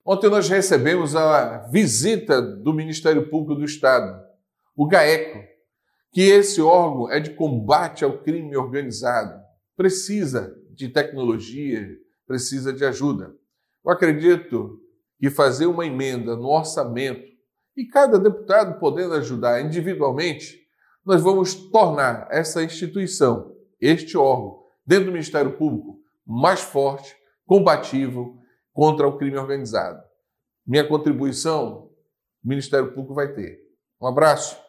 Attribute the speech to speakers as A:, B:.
A: Ontem nós recebemos a visita do Ministério Público do Estado, o GAECO, que esse órgão é de combate ao crime organizado, precisa de tecnologia, precisa de ajuda. Eu acredito que fazer uma emenda no orçamento e cada deputado podendo ajudar individualmente, nós vamos tornar essa instituição, este órgão, dentro do Ministério Público, mais forte, combativo contra o crime organizado. Minha contribuição, o Ministério Público vai ter. Um abraço.